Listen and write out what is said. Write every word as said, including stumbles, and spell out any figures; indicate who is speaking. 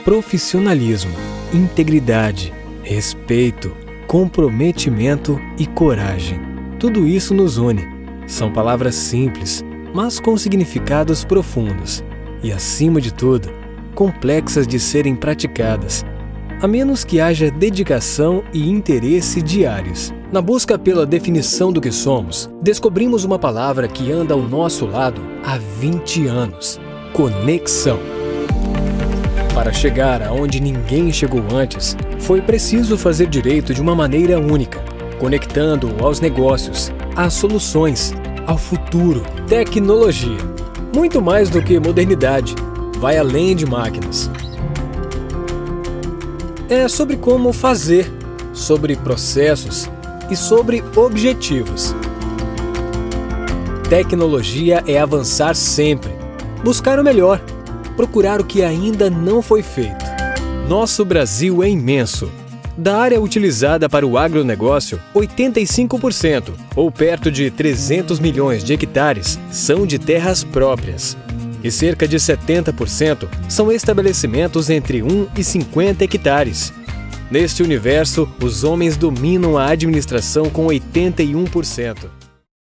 Speaker 1: profissionalismo, integridade, respeito, comprometimento e coragem. Tudo isso nos une. São palavras simples, mas com significados profundos e, acima de tudo, complexas de serem praticadas, a menos que haja dedicação e interesse diários. Na busca pela definição do que somos, descobrimos uma palavra que anda ao nosso lado há vinte anos: conexão. Para chegar aonde ninguém chegou antes, foi preciso fazer direito de uma maneira única, conectando-o aos negócios, às soluções, ao futuro, tecnologia. Muito mais do que modernidade, vai além de máquinas. É sobre como fazer, sobre processos e sobre objetivos. Tecnologia é avançar sempre, buscar o melhor, procurar o que ainda não foi feito. Nosso Brasil é imenso. Da área utilizada para o agronegócio, oitenta e cinco por cento, ou perto de trezentos milhões de hectares, são de terras próprias. E cerca de setenta por cento são estabelecimentos entre um e cinquenta hectares. Neste universo, os homens dominam a administração com oitenta e um por cento.